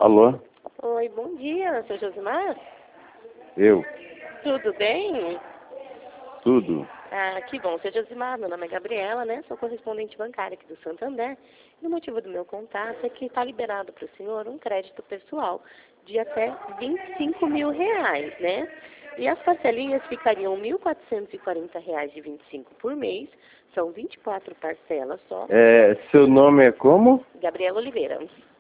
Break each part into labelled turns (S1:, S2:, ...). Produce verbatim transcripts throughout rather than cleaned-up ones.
S1: Alô?
S2: Oi, bom dia, seu Josimar?
S1: Eu?
S2: Tudo bem?
S1: Tudo?
S2: Ah, que bom, seu Josimar. Meu nome é Gabriela, né? Sou correspondente bancária aqui do Santander. E o motivo do meu contato é que está liberado para o senhor um crédito pessoal de até vinte e cinco mil reais, né? E as parcelinhas ficariam mil quatrocentos e quarenta reais de vinte e cinco por mês. São vinte e quatro parcelas só.
S1: É, seu nome é como?
S2: Gabriela Oliveira.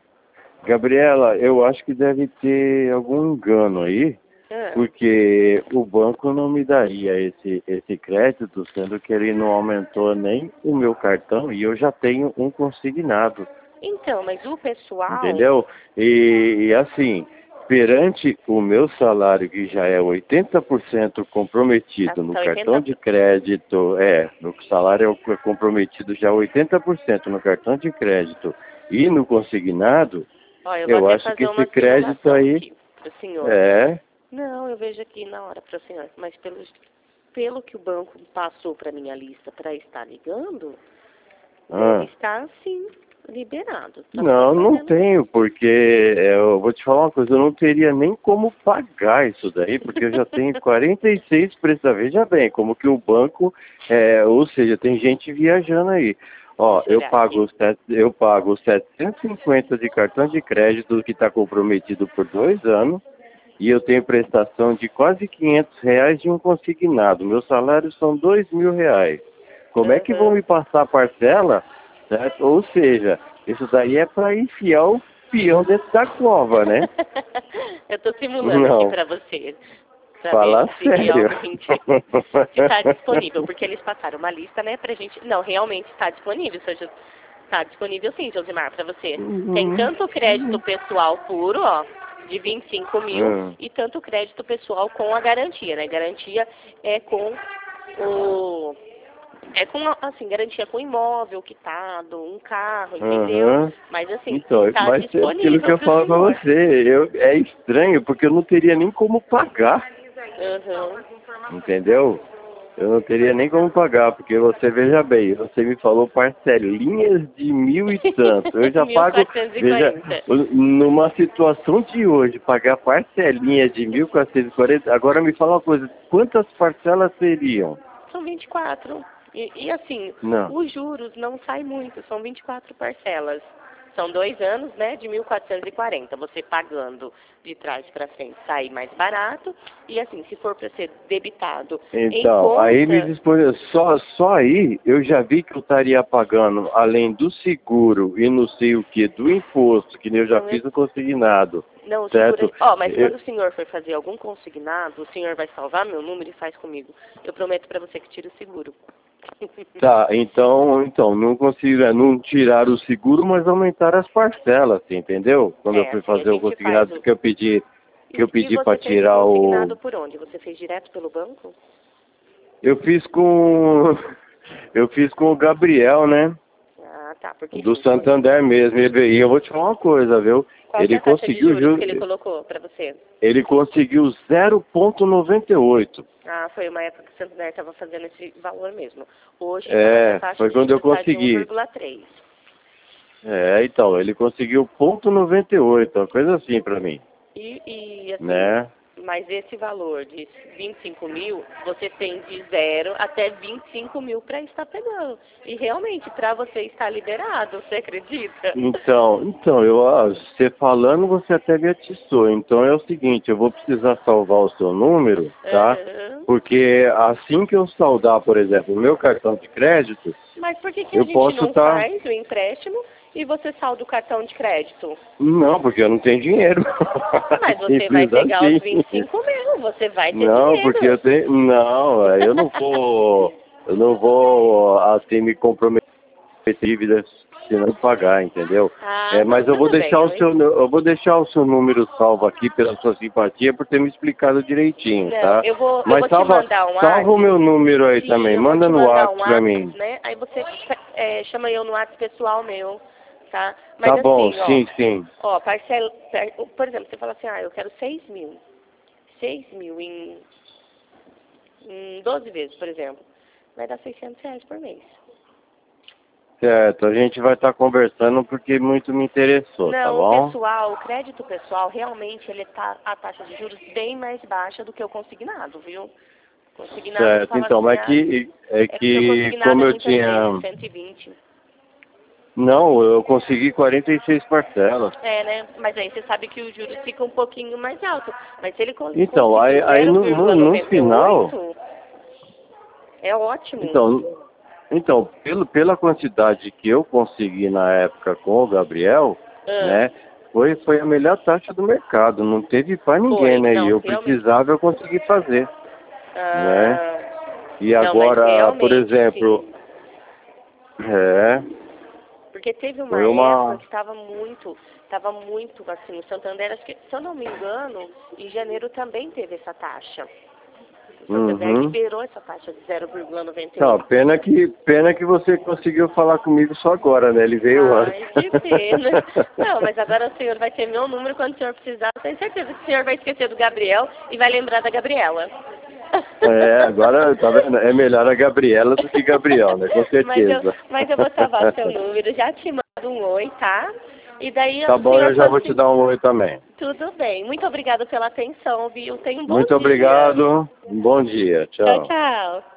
S1: Gabriela, eu acho que deve ter algum engano aí,
S2: Ah.
S1: porque o banco não me daria esse, esse crédito, sendo que ele não aumentou nem o meu cartão e eu já tenho um consignado,
S2: Então, mas o pessoal...
S1: entendeu? E, e assim, perante o meu salário, que já é oitenta por cento comprometido no
S2: Tá
S1: cartão
S2: oitenta...
S1: de crédito, é, no salário é comprometido já oitenta por cento no cartão de crédito e no consignado,
S2: Ó, eu vou
S1: eu
S2: até
S1: acho que
S2: fazer
S1: esse
S2: uma
S1: crédito
S2: simulação
S1: aí
S2: aqui para o senhor.
S1: é...
S2: Não, eu vejo aqui na hora para o senhor, mas pelo, pelo que o banco passou para minha lista para estar ligando,
S1: Ah,
S2: deve estar sim liberado. Só que eu
S1: não,
S2: tô
S1: não
S2: fazendo...
S1: tenho, porque é, eu vou te falar uma coisa, eu não teria nem como pagar isso daí, porque eu já tenho quarenta e seis prestações. Veja bem, como que o banco, é, ou seja, tem gente viajando aí. Ó,
S2: Deixa eu
S1: eu
S2: olhar
S1: pago,
S2: aqui.
S1: set- eu pago setecentos e cinquenta de cartão de crédito que está comprometido por dois anos e eu tenho prestação de quase quinhentos reais de um consignado. Meu salário são dois mil reais. Como é que vão
S2: Aham.
S1: me passar a parcela? Certo? Ou seja, isso daí é para enfiar o peão dentro da cova, né?
S2: Eu estou simulando aqui
S1: Não,
S2: para você, para ver
S1: falar
S2: se
S1: sério.
S2: realmente está disponível, porque eles passaram uma lista, né, pra gente... Não, realmente está disponível, seu Está disponível sim, Josimar, para você. Tem
S1: Uhum.
S2: tanto crédito pessoal puro, ó, de vinte e cinco mil,
S1: Hum.
S2: e tanto crédito pessoal com a garantia, né? Garantia é com o... É com, assim, garantia com imóvel quitado, um carro, entendeu?
S1: Uhum.
S2: Mas, assim,
S1: Então,
S2: está
S1: mas é aquilo que
S2: disponível
S1: eu
S2: para o
S1: falo para
S2: senhor.
S1: você, eu, é estranho porque eu não teria nem como pagar,
S2: Uhum.
S1: entendeu? Eu não teria nem como pagar, porque você veja bem, você me falou parcelinhas de mil e tanto. Eu já
S2: mil
S1: pago,
S2: quatrocentos e
S1: veja,
S2: quarenta.
S1: numa situação de hoje, pagar parcelinha de mil quatrocentos e quarenta, agora me fala uma coisa, quantas parcelas seriam?
S2: São vinte e quatro. E, e assim,
S1: Não.
S2: os juros não saem muito, são vinte e quatro parcelas. São dois anos, né, de mil quatrocentos e quarenta. Você pagando de trás para frente sai mais barato. E assim, se for para ser debitado em
S1: Então, aí me
S2: conta,
S1: dispõe, só, só aí eu já vi que eu estaria pagando, além do seguro e não sei o que, do imposto, que eu já
S2: não,
S1: fiz o consignado,
S2: não segura.
S1: certo?
S2: Ó, mas
S1: Eu-
S2: quando o senhor for fazer algum consignado, o senhor vai salvar meu número e faz comigo. Eu prometo para você que tira o seguro.
S1: Tá, então, então, não consigo, é, não tirar o seguro, mas aumentar as parcelas, você entendeu? Quando eu
S2: É,
S1: fui
S2: assim a
S1: fazer o
S2: gente faz
S1: consignado
S2: o...
S1: que eu pedi, que eu
S2: E, e
S1: pedi para
S2: você fez o
S1: tirar o...
S2: consignado por onde? Você fez direto pelo banco?
S1: Eu fiz com... Eu fiz com o Gabriel, né?
S2: Ah, tá. Porque,
S1: Do
S2: gente, quando...
S1: Santander mesmo. Ele- E eu vou te falar uma coisa, viu?
S2: qual que é
S1: Ele
S2: a taxa de
S1: conseguiu,
S2: juros que
S1: ju-
S2: ele colocou para você?
S1: ele conseguiu zero vírgula noventa e oito.
S2: Ah, foi uma época que o Santander estava fazendo esse valor mesmo. Hoje tá, a
S1: É,
S2: taxa
S1: foi
S2: de
S1: quando eu
S2: juros está de
S1: consegui.
S2: um vírgula três.
S1: É, então, ele conseguiu ponto noventa e oito, uma coisa assim pra mim,
S2: E, e, assim,
S1: né?
S2: mas esse valor de vinte e cinco mil, você tem de zero até vinte e cinco mil para estar pegando. E realmente, para você estar liberado, você acredita?
S1: Então, então, eu, ah, você falando, você até me atiçou. Então é o seguinte, eu vou precisar salvar o seu número, tá?
S2: Aham.
S1: Porque assim que eu saldar, por exemplo, o meu cartão de crédito,
S2: Mas por que, que a
S1: eu
S2: gente
S1: posso
S2: não
S1: estar...
S2: faz o empréstimo e você salda o cartão de crédito?
S1: Não, porque eu não tenho dinheiro.
S2: Mas você vai
S1: Simples
S2: pegar os
S1: assim.
S2: vinte e cinco mil, você vai ter
S1: Não, porque eu
S2: dinheiro.
S1: tenho... Não, eu não vou... Eu não vou, assim, me comprometer dívidas se não pagar, entendeu?
S2: Ah,
S1: É,
S2: não,
S1: mas eu vou
S2: tudo bem.
S1: deixar o
S2: Eu,
S1: seu, eu vou deixar o seu número salvo aqui pela sua simpatia por ter me explicado direitinho,
S2: não,
S1: tá?
S2: eu vou, eu
S1: Mas
S2: vou te
S1: salva,
S2: mandar um
S1: salva o
S2: WhatsApp.
S1: meu número aí
S2: Sim,
S1: também,
S2: eu vou
S1: manda
S2: te
S1: no
S2: mandar um
S1: WhatsApp pra
S2: WhatsApp,
S1: mim.
S2: né? Aí você é, chama eu no WhatsApp pessoal meu, tá? Mas
S1: Tá bom,
S2: assim, ó,
S1: sim, sim.
S2: ó, parcela, par- por exemplo, você fala assim, ah, eu quero seis mil. Seis mil em, em doze vezes, por exemplo. Vai dar seiscentos reais por mês.
S1: Certo, a gente vai estar conversando porque muito me interessou,
S2: Não,
S1: tá
S2: o
S1: bom?
S2: pessoal, o crédito pessoal, realmente ele tá a taxa de juros bem mais baixa do que o consignado, viu? Consignado, ele
S1: Certo,
S2: fala
S1: então,
S2: assim,
S1: mas
S2: ah,
S1: que, é
S2: é que o seu
S1: que
S2: consignado
S1: como
S2: é
S1: eu
S2: muitas vezes
S1: tinha...
S2: cento e vinte.
S1: Não, eu consegui quarenta e seis parcelas.
S2: É, né? Mas aí você sabe que o juros fica um pouquinho mais alto. Mas se ele con-
S1: Então, aí,
S2: conseguiu
S1: aí no, no, no final...
S2: zero vírgula noventa e oito, é ótimo.
S1: Então, então pelo, pela quantidade que eu consegui na época com o Gabriel,
S2: Ah,
S1: né, foi, foi a melhor taxa do mercado, não teve para ninguém,
S2: foi,
S1: né, e
S2: não,
S1: eu
S2: realmente.
S1: precisava, eu consegui fazer, né,
S2: Ah,
S1: e
S2: não, mas
S1: agora, por
S2: realmente,
S1: exemplo,
S2: sim.
S1: é,
S2: Porque teve uma
S1: foi
S2: época
S1: uma,
S2: que estava muito, estava muito assim, o Santander, acho que, se eu não me engano, em janeiro também teve essa taxa. O Santander
S1: uhum.
S2: liberou essa taxa de zero vírgula noventa e
S1: Não,
S2: oito.
S1: pena que, pena que você conseguiu falar comigo só agora, né, ele veio antes.
S2: Ai, que pena. Não, mas agora o senhor vai ter meu número quando o senhor precisar. Tenho certeza que o senhor vai esquecer do Gabriel e vai lembrar da Gabriela.
S1: É, agora, tá vendo? É melhor a Gabriela do que Gabriel, né? Com
S2: mas, eu,
S1: certeza.
S2: mas eu vou salvar o seu número, já te mando um oi, tá? E daí
S1: Tá
S2: o
S1: bom,
S2: senhor
S1: eu já
S2: quando
S1: vou te
S2: se...
S1: dar um oi também.
S2: Tudo bem. Muito obrigada pela atenção, viu? Tenha um bom
S1: Muito
S2: dia.
S1: obrigado. Um bom dia.
S2: Tchau,
S1: Tchau.
S2: tchau.